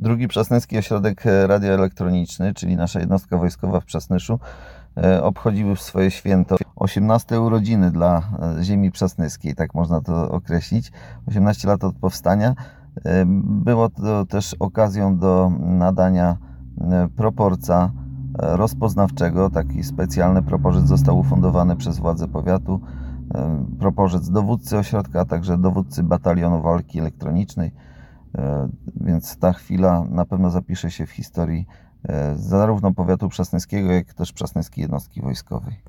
Drugi Przasnyski Ośrodek Radioelektroniczny, czyli nasza jednostka wojskowa w Przasnyszu, obchodziły w swoje święto 18 urodziny dla ziemi przasnyskiej, tak można to określić. 18 lat od powstania. Było to też okazją do nadania proporca rozpoznawczego. Taki specjalny proporzec został ufundowany przez władze powiatu. Proporzec dowódcy ośrodka, a także dowódcy batalionu walki elektronicznej. Więc ta chwila na pewno zapisze się w historii zarówno powiatu przasnyskiego, jak też przasnyskiej jednostki wojskowej.